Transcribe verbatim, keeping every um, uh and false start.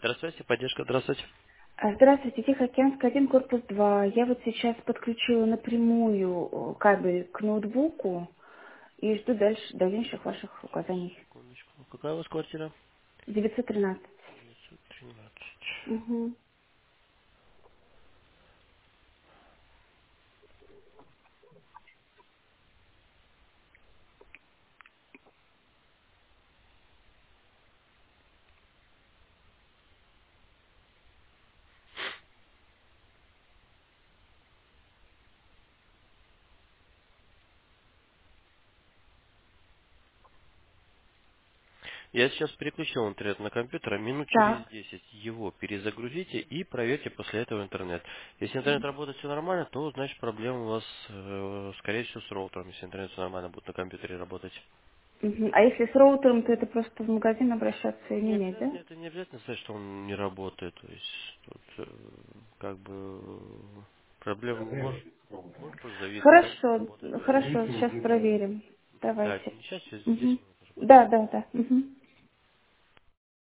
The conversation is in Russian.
Здравствуйте, поддержка, здравствуйте. А, Здравствуйте, Тихоокеанский один, корпус два. Я вот сейчас подключила напрямую э, кабель к ноутбуку и жду дальше дальнейших ваших указаний. Секундочку. Какая у вас квартира? девятьсот тринадцать. девятьсот тринадцать. Угу. Я сейчас переключил интернет на компьютер, а минут через Так. десять его перезагрузите и проверьте после этого интернет. Если интернет работает все нормально, то значит проблема у вас, э, скорее всего, с роутером, если интернет все нормально будет на компьютере работать. Мгм. А если с роутером, то это просто в магазин обращаться и Не менять, да? обязательно, это не обязательно сказать, что он не работает. То есть тут э, как бы э, проблема может, может просто зависнуть, может не Хорошо, работать. хорошо, сейчас проверим. Да, Давайте. сейчас через Угу. десять минут уже будет. Да, да, да. Угу.